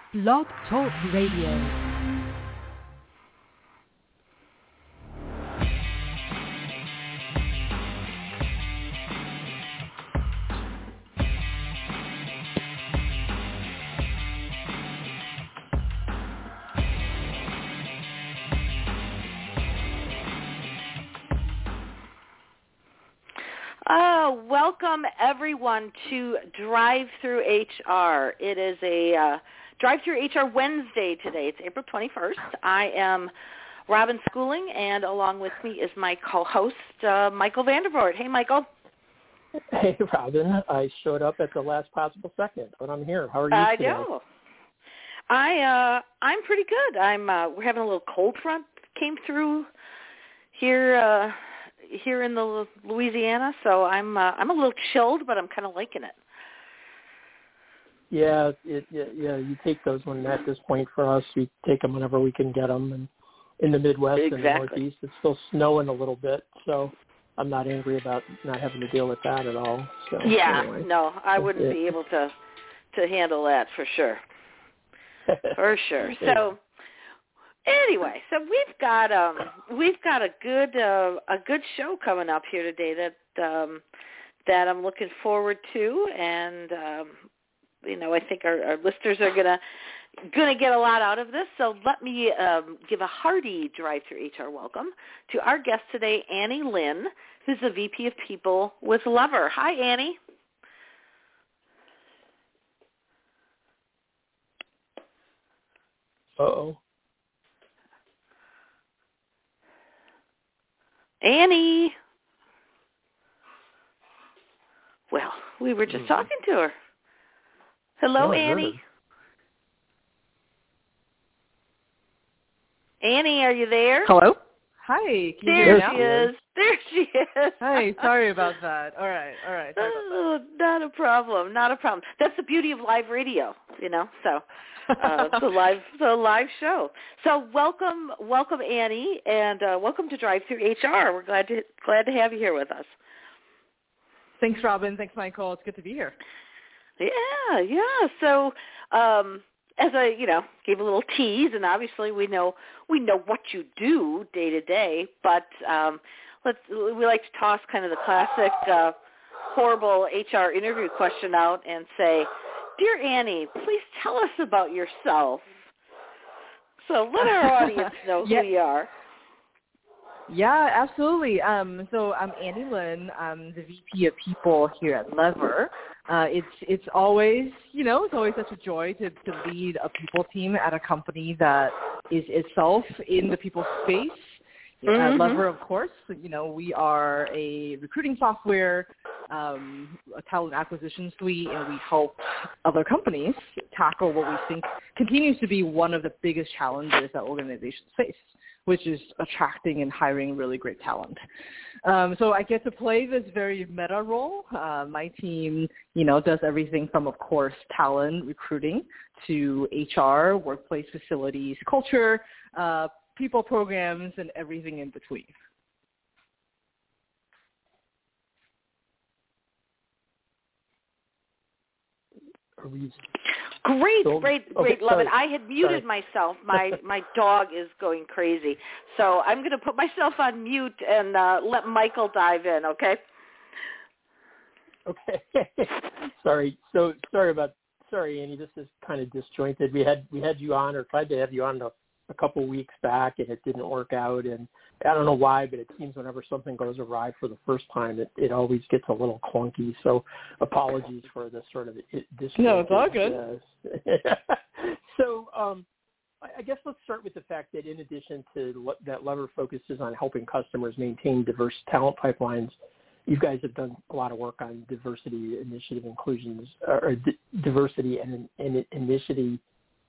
Blog Talk Radio. Welcome everyone to Drive Through HR. It is a Drive Through HR Wednesday today. It's April 21st. I am Robin Schooling, and along with me is my co-host, Michael Vandervoort. Hey, Michael. Hey, Robin. I showed up at the last possible second, but I'm here. How are you today? I know. I'm pretty good. We're having a little cold front came through here in the Louisiana, so I'm a little chilled, but I'm kind of liking it. Yeah, you take those when at this point for us, we take them whenever we can get them. And in the Midwest and the Northeast, it's still snowing a little bit, so I'm not angry about not having to deal with that at all. So yeah, anyway, no, I wouldn't be able to handle that for sure. For sure. So anyway, so we've got a good show coming up here today that I'm looking forward to, and I think our listeners are gonna get a lot out of this. So let me give a hearty Drive Through HR welcome to our guest today, Annie Lynn, who's the VP of People with Lever. Hi, Annie. Uh-oh. Annie. Well, we were just talking to her. Hello, Annie. Annie, are you there? Hello. Hi. Can you hear me now? There she is. Hi. Sorry about that. All right. Sorry about that. Not a problem. That's the beauty of live radio, So the live show. So welcome, Annie, and welcome to Drive Through HR. We're glad to have you here with us. Thanks, Robin. Thanks, Michael. It's good to be here. Yeah. So as I gave a little tease, and obviously we know what you do day to day, but we like to toss kind of the classic horrible HR interview question out and say, "Dear Annie, please tell us about yourself." So let our audience know who you are. Yeah, absolutely. So I'm Annie Lynn. I'm the VP of People here at Lever. It's always such a joy to lead a people team at a company that is itself in the people space. Lever, of course, we are a recruiting software, a talent acquisition suite, and we help other companies tackle what we think continues to be one of the biggest challenges that organizations face, which is attracting and hiring really great talent. So I get to play this very meta role. My team, does everything from, of course, talent recruiting to HR, workplace facilities, culture, people programs, and everything in between. Great, love it. I had muted myself. My dog is going crazy. So I'm going to put myself on mute and let Michael dive in, okay? Okay. Sorry, Annie, this is kind of disjointed. We had you on, or tried to have you on a couple weeks back, and it didn't work out, and I don't know why, but it seems whenever something goes awry for the first time, it always gets a little clunky. So apologies for this sort of this. No, it's all good. So I guess let's start with the fact that in addition to that Lever focuses on helping customers maintain diverse talent pipelines, you guys have done a lot of work on diversity initiative inclusions, or diversity and initiative.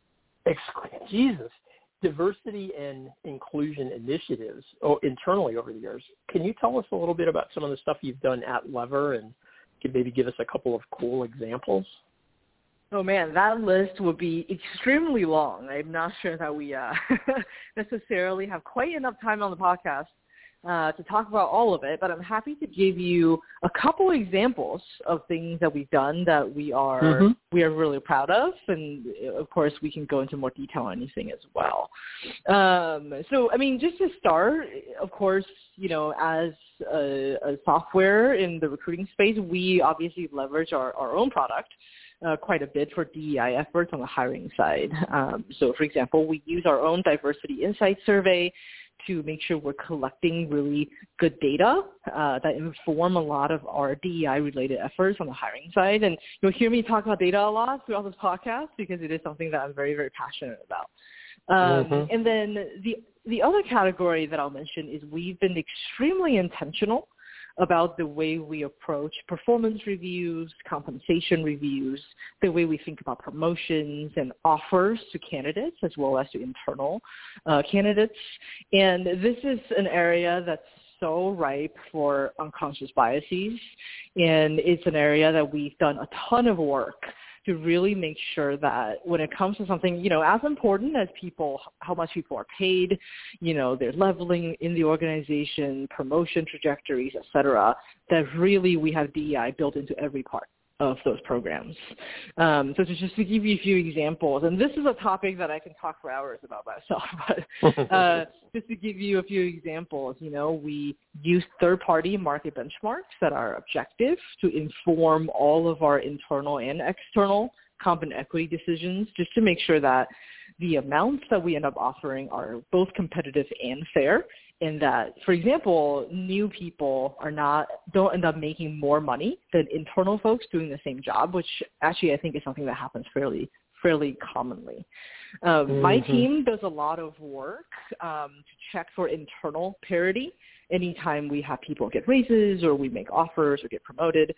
Diversity and inclusion initiatives internally over the years. Can you tell us a little bit about some of the stuff you've done at Lever, and can maybe give us a couple of cool examples? Oh, man, that list would be extremely long. I'm not sure that we necessarily have quite enough time on the podcast to talk about all of it, but I'm happy to give you a couple examples of things that we've done that we are really proud of, and of course we can go into more detail on anything as well. So, I mean, just to start, of course, you know, as a software in the recruiting space, we obviously leverage our own product quite a bit for DEI efforts on the hiring side. So, for example, we use our own diversity insight survey to make sure we're collecting really good data that inform a lot of our DEI-related efforts on the hiring side. And you'll hear me talk about data a lot throughout this podcast because it is something that I'm very, very passionate about. And then the other category that I'll mention is we've been extremely intentional about the way we approach performance reviews, compensation reviews, the way we think about promotions and offers to candidates as well as to internal candidates. And this is an area that's so ripe for unconscious biases, and it's an area that we've done a ton of work to really make sure that when it comes to something, you know, as important as people, how much people are paid, you know, their leveling in the organization, promotion trajectories, et cetera, that really we have DEI built into every part of those programs. So just to give you a few examples, and this is a topic that I can talk for hours about myself, but just to give you a few examples, you know, we use third-party market benchmarks that are objective to inform all of our internal and external comp and equity decisions, just to make sure that the amounts that we end up offering are both competitive and fair, in that, for example, new people don't end up making more money than internal folks doing the same job, which actually I think is something that happens fairly commonly. My team does a lot of work to check for internal parity anytime we have people get raises or we make offers or get promoted.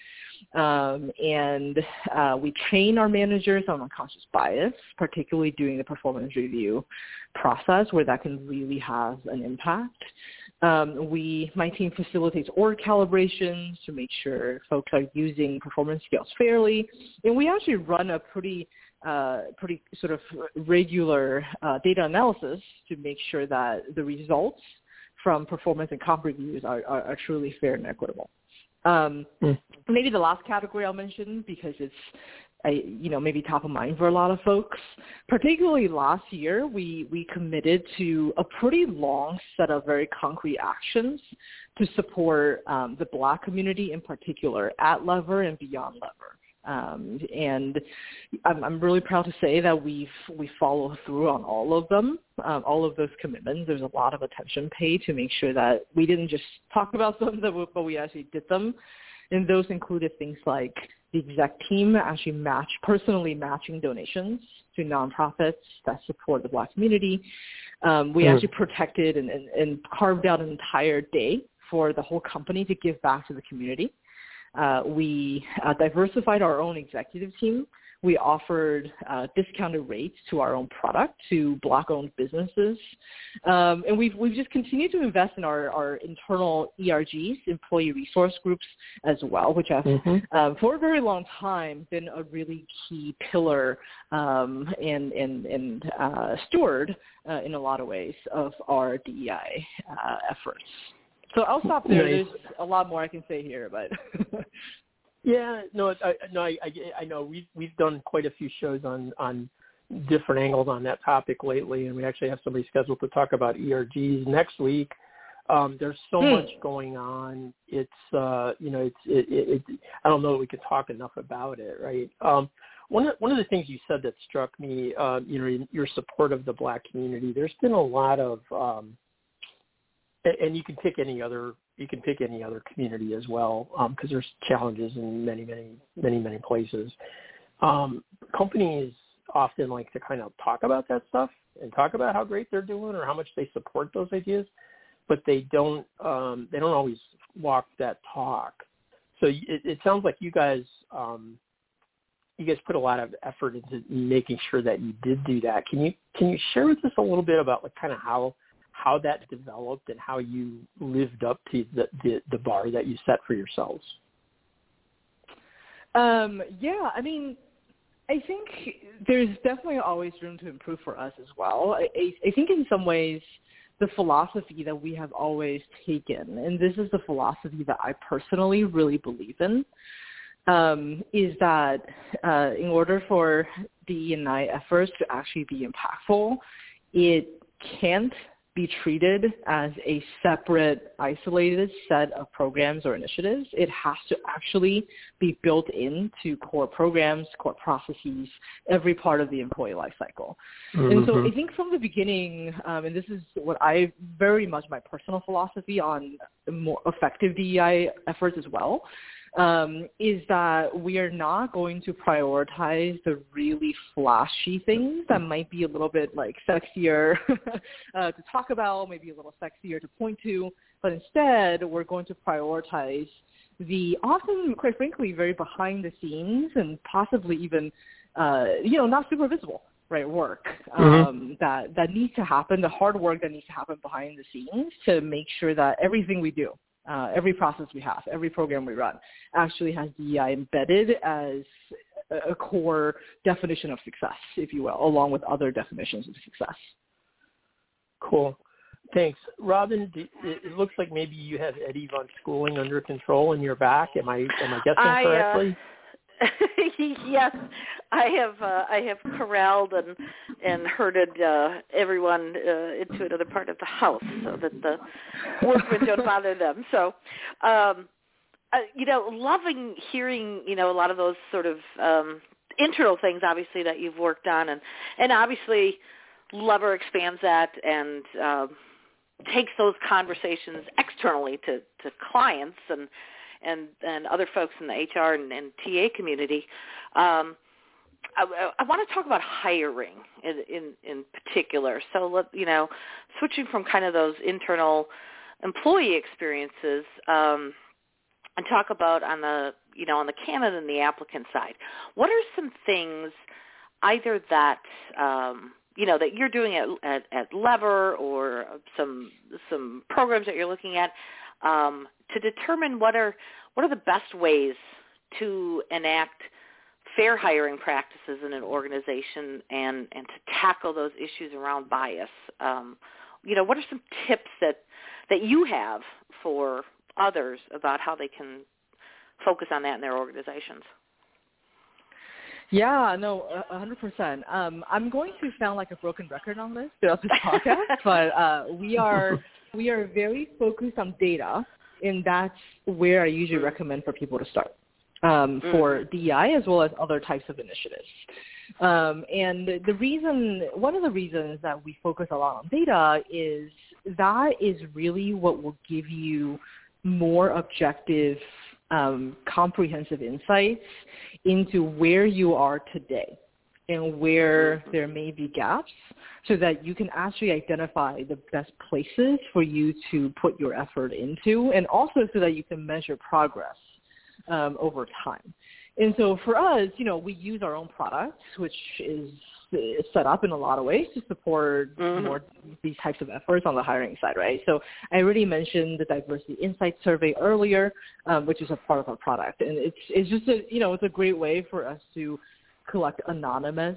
And we train our managers on unconscious bias, particularly during the performance review process where that can really have an impact. My team facilitates org calibrations to make sure folks are using performance scales fairly. And we actually run a pretty sort of regular data analysis to make sure that the results from performance and comp reviews are truly fair and equitable. Maybe the last category I'll mention, because it's maybe top of mind for a lot of folks, particularly last year, we committed to a pretty long set of very concrete actions to support the Black community in particular at Lever and beyond Lever. And I'm really proud to say that we follow through on all of them, all of those commitments. There's a lot of attention paid to make sure that we didn't just talk about them, but we actually did them. And those included things like the exec team actually personally matching donations to nonprofits that support the Black community. We actually protected and carved out an entire day for the whole company to give back to the community. We diversified our own executive team. We offered discounted rates to our own product to Black-owned businesses. And we've just continued to invest in our internal ERGs, employee resource groups as well, which have for a very long time been a really key pillar and steward in a lot of ways of our DEI efforts. So I'll stop there. Nice. There's a lot more I can say here, but yeah, I know we've done quite a few shows on different angles on that topic lately, and we actually have somebody scheduled to talk about ERGs next week. There's so much going on. It's I don't know that we could talk enough about it, right? One of the things you said that struck me, in your support of the Black community, there's been a lot of and you can pick any other community as well, because there's challenges in many places. Companies often like to kind of talk about that stuff and talk about how great they're doing or how much they support those ideas, but they don't always walk that talk. So it sounds like you guys put a lot of effort into making sure that you did do that. Can you share with us a little bit about like kind of how that developed and how you lived up to the bar that you set for yourselves? Yeah, I mean, I think there's definitely always room to improve for us as well. I think in some ways the philosophy that we have always taken, and this is the philosophy that I personally really believe in, is that in order for DE&I efforts to actually be impactful, it can't be treated as a separate, isolated set of programs or initiatives. It has to actually be built into core programs, core processes, every part of the employee life cycle. Mm-hmm. And so I think from the beginning, and this is what I very much my personal philosophy on more effective DEI efforts as well, is that we are not going to prioritize the really flashy things that might be a little bit like sexier to talk about, maybe a little sexier to point to, but instead we're going to prioritize the often, quite frankly, very behind the scenes and possibly even, not super visible, right, work that needs to happen, the hard work that needs to happen behind the scenes to make sure that everything we do, every process we have, every program we run actually has DEI embedded as a core definition of success, if you will, along with other definitions of success. Cool. Thanks. Robin, it looks like maybe you have Eddie von Schooling under control in your back. Am I guessing correctly? Yes, I have corralled and herded everyone into another part of the house so that the workmen don't bother them. So, loving hearing, a lot of those sort of internal things, obviously, that you've worked on. And obviously, Lever expands that and takes those conversations externally to clients and other folks in the HR and TA community. I want to talk about hiring in particular. So, switching from kind of those internal employee experiences and talk about on the candidate and the applicant side. What are some things either that that you're doing at Lever or some programs that you're looking at to determine what are the best ways to enact fair hiring practices in an organization and to tackle those issues around bias? What are some tips that you have for others about how they can focus on that in their organizations? Yeah, no, 100%. I'm going to sound like a broken record on this throughout this podcast, but we are very focused on data, and that's where I usually recommend for people to start for DEI as well as other types of initiatives. And one of the reasons that we focus a lot on data is that is really what will give you more objective, comprehensive insights into where you are today and where there may be gaps so that you can actually identify the best places for you to put your effort into, and also so that you can measure progress over time. And so for us, we use our own product, which is set up in a lot of ways to support more these types of efforts on the hiring side, right? So I already mentioned the Diversity Insight Survey earlier, which is a part of our product. And it's just it's a great way for us to collect anonymous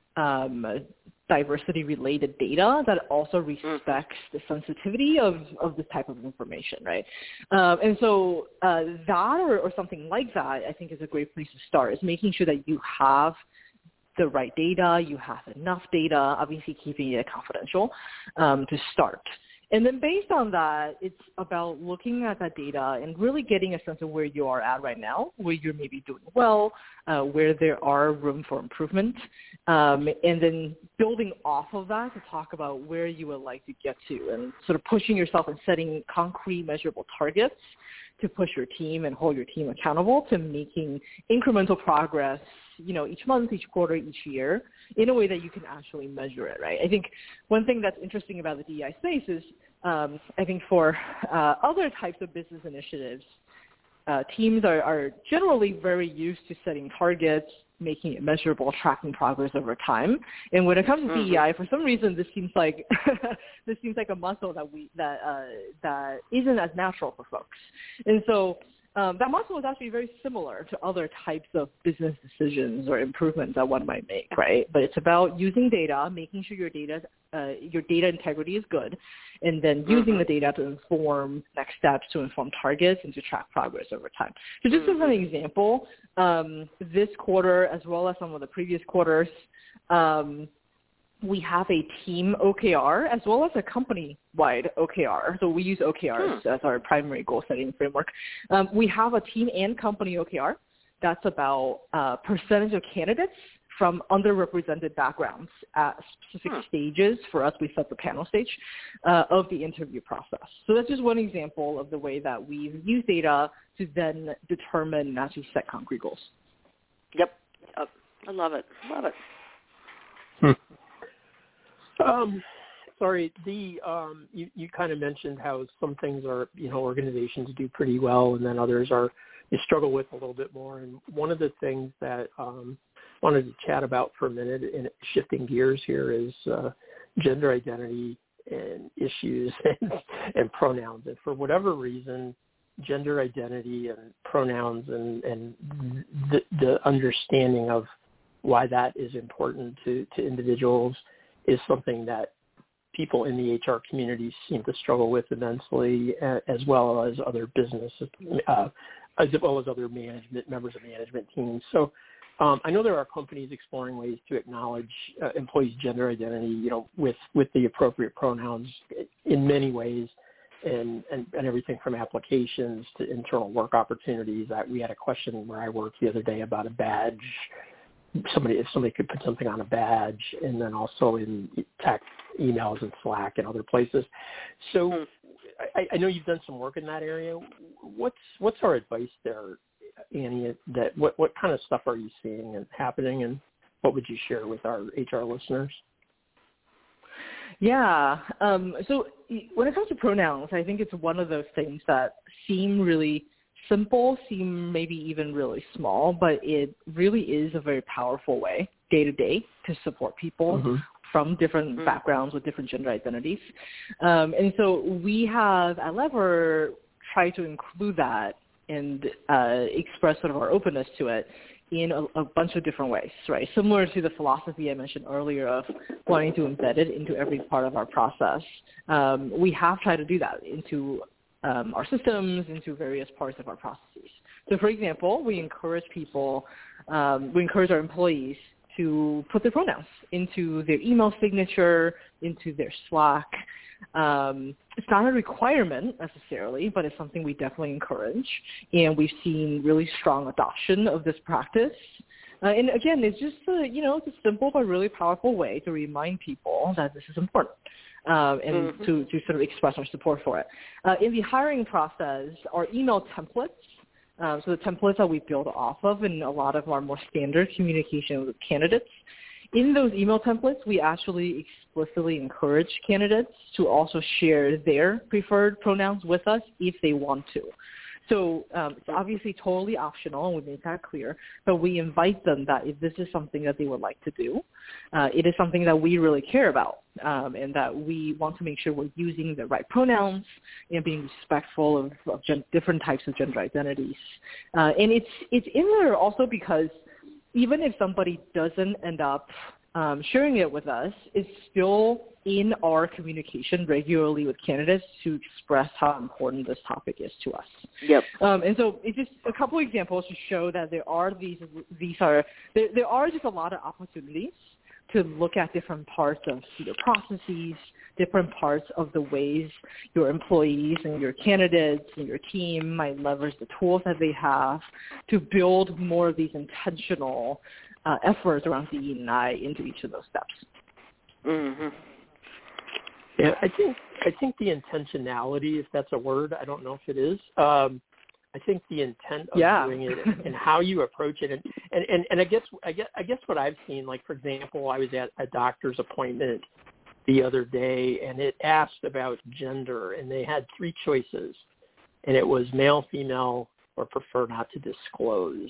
diversity-related data that also respects the sensitivity of this type of information, right? And so that or something like that, I think, is a great place to start, is making sure that you have the right data, you have enough data, obviously keeping it confidential to start. And then based on that, it's about looking at that data and really getting a sense of where you are at right now, where you're maybe doing well, where there are room for improvement, and then building off of that to talk about where you would like to get to and sort of pushing yourself and setting concrete, measurable targets to push your team and hold your team accountable to making incremental progress, each month, each quarter, each year, in a way that you can actually measure it, right? I think one thing that's interesting about the DEI space is I think for other types of business initiatives, teams are generally very used to setting targets, making it measurable, tracking progress over time. And when it comes to DEI, for some reason, this seems like a muscle that isn't as natural for folks. And so that muscle is actually very similar to other types of business decisions or improvements that one might make, right? But it's about using data, making sure your data integrity is good, and then using the data to inform next steps, to inform targets, and to track progress over time. So just as an example, this quarter, as well as some of the previous quarters, we have a team OKR as well as a company-wide OKR. So we use OKRs as our primary goal-setting framework. We have a team and company OKR. That's about percentage of candidates from underrepresented backgrounds at specific stages. For us, we set the panel stage of the interview process. So that's just one example of the way that we use data to then determine and actually set concrete goals. Yep. I love it. Love it. Sorry, you kind of mentioned how some things are, organizations do pretty well, and then others you struggle with a little bit more. And one of the things that wanted to chat about for a minute, in shifting gears here, is gender identity and issues and pronouns. And for whatever reason, gender identity and pronouns and the understanding of why that is important to individuals is something that people in the HR community seem to struggle with immensely, as well as other businesses, as well as other members of management teams. So I know there are companies exploring ways to acknowledge employees' gender identity, with the appropriate pronouns in many ways, and everything from applications to internal work opportunities. We had a question where I worked the other day about a badge. If somebody could put something on a badge, and then also in text, emails, and Slack and other places. So I know you've done some work in that area. What's our advice there, Annie? That what kind of stuff are you seeing and happening, and what would you share with our HR listeners? Yeah. So when it comes to pronouns, I think it's one of those things that seem really simple, seem maybe even really small, but it really is a very powerful way day to day to support people from different backgrounds with different gender identities. And so we have at Lever tried to include that and express sort of our openness to it in a bunch of different ways, right? Similar to the philosophy I mentioned earlier of wanting to embed it into every part of our process. We have tried to do that into our systems, into various parts of our processes. So, for example, we encourage our employees to put their pronouns into their email signature, into their Slack. It's not a requirement necessarily, but it's something we definitely encourage, and we've seen really strong adoption of this practice. And again, it's just it's a simple but really powerful way to remind people that this is important. And to sort of express our support for it. In the hiring process, our email templates, so the templates that we build off of in a lot of our more standard communication with candidates, in those email templates, we actually explicitly encourage candidates to also share their preferred pronouns with us if they want to. So it's obviously totally optional, and we make that clear, but we invite them that if this is something that they would like to do, it is something that we really care about, and that we want to make sure we're using the right pronouns and being respectful of different types of gender identities. And it's in there also because even if somebody doesn't end up sharing it with us, it's still in our communication regularly with candidates to express how important this topic is to us. Yep. And so it's just a couple examples to show that there are just a lot of opportunities to look at different parts of your processes, different parts of the ways your employees and your candidates and your team might leverage the tools that they have to build more of these intentional efforts around DE&I into each of those steps. Mm-hmm. Yeah, I think the intentionality, if that's a word, I don't know if it is. I think the intent of doing it and how you approach it, and I guess what I've seen, like for example, I was at a doctor's appointment the other day, and it asked about gender, and they had 3 choices, and it was male, female, or prefer not to disclose.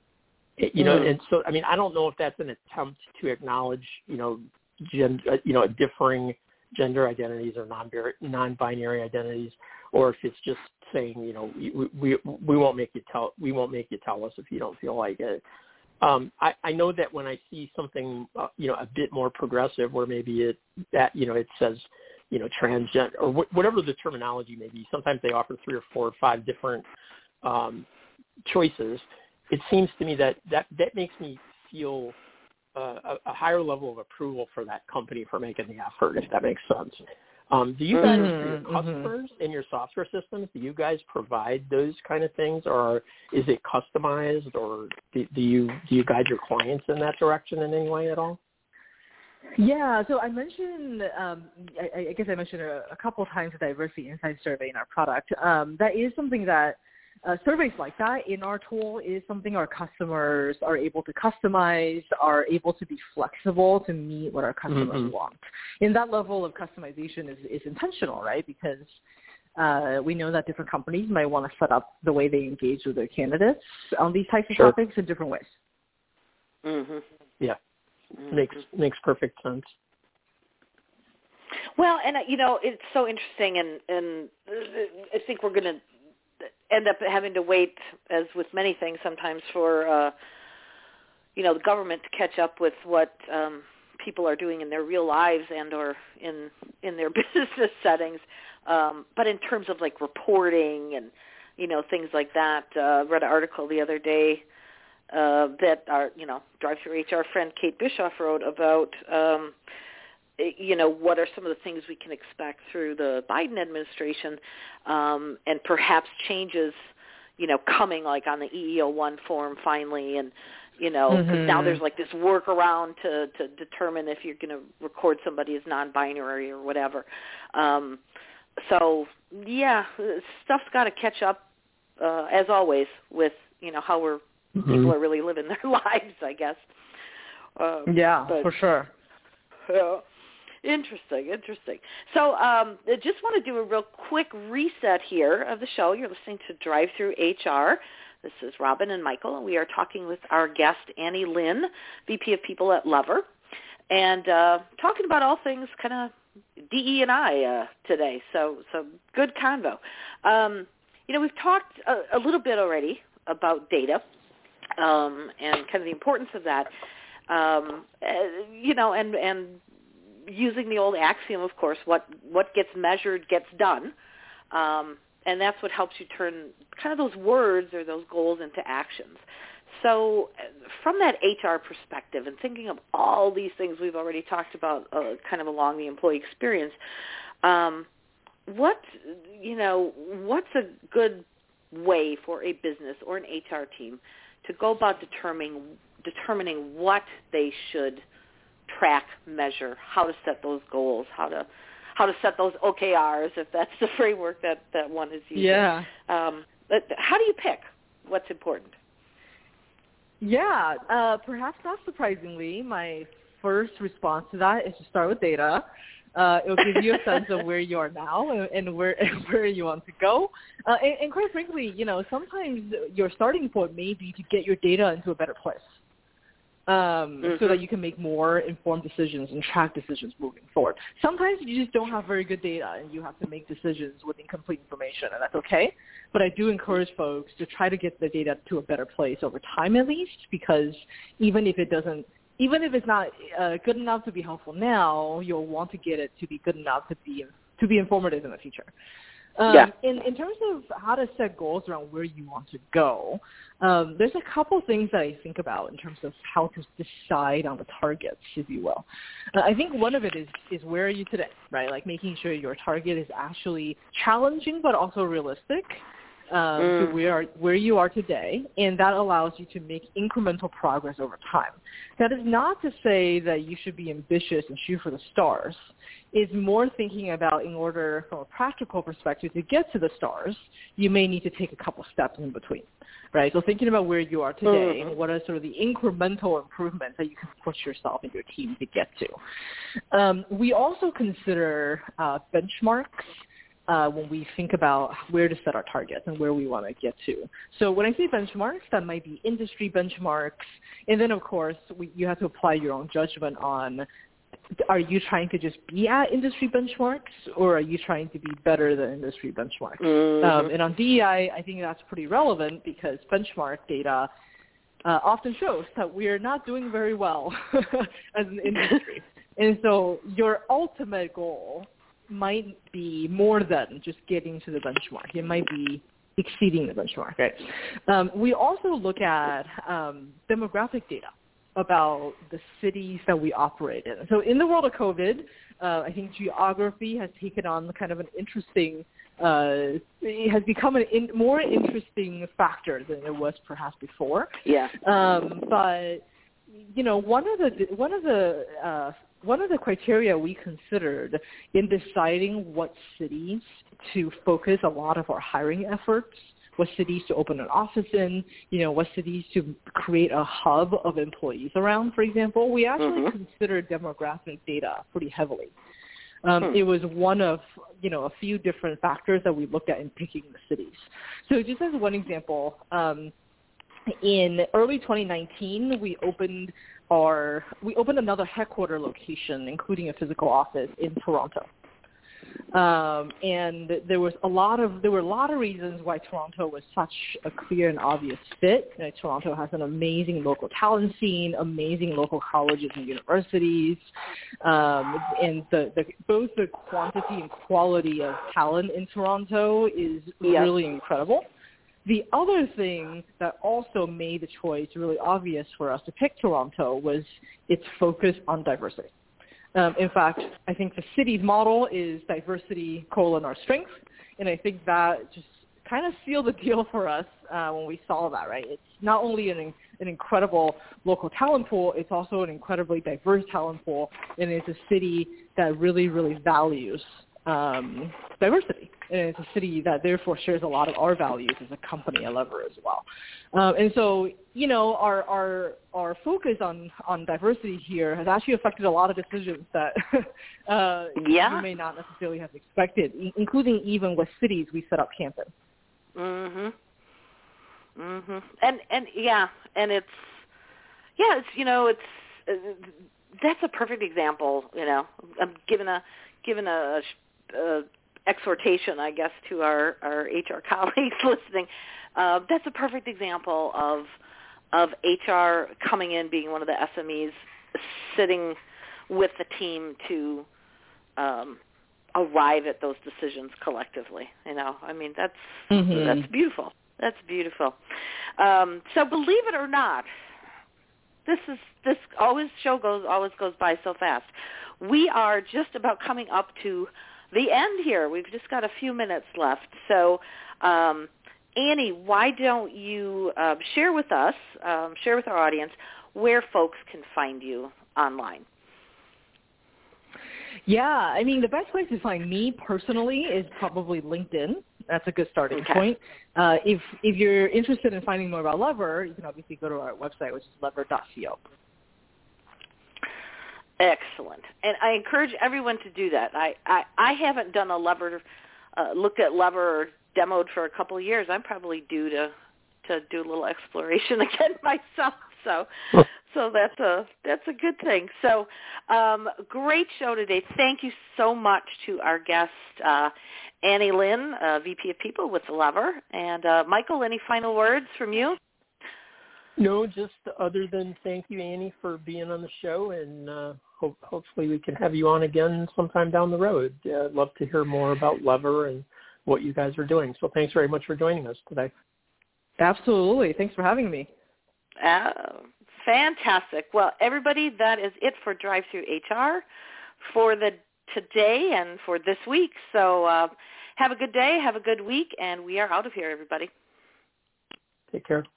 And so I mean, I don't know if that's an attempt to acknowledge, gender, a differing gender identities or non-binary identities, or if it's just saying, we won't make you tell us if you don't feel like it. I know that when I see something, a bit more progressive, where maybe it says, transgender or whatever the terminology may be, sometimes they offer 3 or 4 or 5 different choices. It seems to me that makes me feel a higher level of approval for that company for making the effort, if that makes sense. Do you guys, for your customers in your software systems, do you guys provide those kind of things, or is it customized, or do you guide your clients in that direction in any way at all? Yeah, so I mentioned, I guess I mentioned a couple of times the Diversity Insight Survey in our product. That is something that surveys like that in our tool is something our customers are able to customize, are able to be flexible to meet what our customers want. And that level of customization is intentional, right? Because we know that different companies might want to set up the way they engage with their candidates on these types of topics in different ways. Mm-hmm. Yeah, makes perfect sense. Well, and it's so interesting, and I think we're going to end up having to wait, as with many things sometimes, for the government to catch up with what people are doing in their real lives and or in their business settings. But in terms of like reporting and things like that, read an article the other day that our Drive Through HR friend Kate Bischoff wrote about what are some of the things we can expect through the Biden administration, and perhaps changes, coming like on the EEO-1 form finally, and, because now there's like this workaround to determine if you're going to record somebody as non-binary or whatever. So, yeah, stuff's got to catch up, as always, with, how people are really living their lives, I guess. For sure. Interesting. So I just want to do a real quick reset here of the show. You're listening to Drive Through HR. This is Robin and Michael, and we are talking with our guest, Annie Lin, VP of People at Lever, and talking about all things kind of DE&I today. So good convo. We've talked a little bit already about data and kind of the importance of that, and using the old axiom, of course, what gets measured gets done, and that's what helps you turn kind of those words or those goals into actions. So from that HR perspective and thinking of all these things we've already talked about kind of along the employee experience, what's a good way for a business or an HR team to go about determining what they should track, measure, how to set those goals, how to set those OKRs, if that's the framework that one is using. Yeah. How do you pick what's important? Yeah, perhaps not surprisingly, my first response to that is to start with data. It will give you a sense of where you are now and where you want to go. And quite frankly, sometimes your starting point may be to get your data into a better place. So that you can make more informed decisions and track decisions moving forward. Sometimes you just don't have very good data and you have to make decisions with incomplete information, and that's okay. But I do encourage folks to try to get the data to a better place over time at least, because even if it's not good enough to be helpful now, you'll want to get it to be good enough to be informative in the future. In terms of how to set goals around where you want to go, there's a couple things that I think about in terms of how to decide on the targets, if you will. I think one of it is where are you today, right? Like making sure your target is actually challenging but also realistic to where you are today, and that allows you to make incremental progress over time. That is not to say that you should be ambitious and shoot for the stars. It's more thinking about, in order from a practical perspective to get to the stars, you may need to take a couple steps in between, right? So thinking about where you are today and what are sort of the incremental improvements that you can push yourself and your team to get to. We also consider benchmarks when we think about where to set our targets and where we want to get to. So when I say benchmarks, that might be industry benchmarks. And then, of course, you have to apply your own judgment on are you trying to just be at industry benchmarks, or are you trying to be better than industry benchmarks? Mm-hmm. And on DEI, I think that's pretty relevant because benchmark data often shows that we are not doing very well as an industry. And so your ultimate goal might be more than just getting to the benchmark. It might be exceeding the benchmark, right? We also look at demographic data about the cities that we operate in. So in the world of COVID, I think geography has taken on kind of an interesting, it has become a more interesting factor than it was perhaps before. Yeah. But you know, one of the criteria we considered in deciding what cities to focus a lot of our hiring efforts, what cities to open an office in, you know, what cities to create a hub of employees around, for example, we actually considered demographic data pretty heavily. It was one of, you know, a few different factors that we looked at in picking the cities. So just as one example, in early 2019, we opened another headquarter location, including a physical office in Toronto. And there were a lot of reasons why Toronto was such a clear and obvious fit. You know, Toronto has an amazing local talent scene, amazing local colleges and universities, and both the quantity and quality of talent in Toronto is really incredible. The other thing that also made the choice really obvious for us to pick Toronto was its focus on diversity. In fact, I think the city's model is diversity, our strength, and I think that just kind of sealed the deal for us when we saw that, right? It's not only an incredible local talent pool, it's also an incredibly diverse talent pool, and it's a city that really, really values diversity. And it's a city that therefore shares a lot of our values as a company at Lever as well. And so, you know, our focus on diversity here has actually affected a lot of decisions that you may not necessarily have expected, including even with cities we set up camp in. And it's you know, that's a perfect example. You know, I'm given a exhortation, I guess, to our HR colleagues listening. That's a perfect example of HR coming in, being one of the SMEs, sitting with the team to arrive at those decisions collectively. You know, I mean, that's beautiful. That's beautiful. So believe it or not, this always goes by so fast. We are just about coming up to the end here. We've just got a few minutes left. So, Annie, why don't you share with us, share with our audience, where folks can find you online? Yeah, I mean, the best place to find me personally is probably LinkedIn. That's a good starting point. If you're interested in finding more about Lever, you can obviously go to our website, which is lever.co. Excellent. And I encourage everyone to do that. I haven't done a Lever, looked at Lever or demoed for a couple of years. I'm probably due to do a little exploration again myself. So that's a good thing. So great show today. Thank you so much to our guest, Annie Lin, VP of People with Lever. And Michael, any final words from you? No, just other than thank you, Annie, for being on the show, and hopefully we can have you on again sometime down the road. I'd love to hear more about Lever and what you guys are doing. So thanks very much for joining us today. Absolutely. Thanks for having me. Fantastic. Well, everybody, that is it for Drive-Thru HR for today and for this week. So have a good day, have a good week, and we are out of here, everybody. Take care.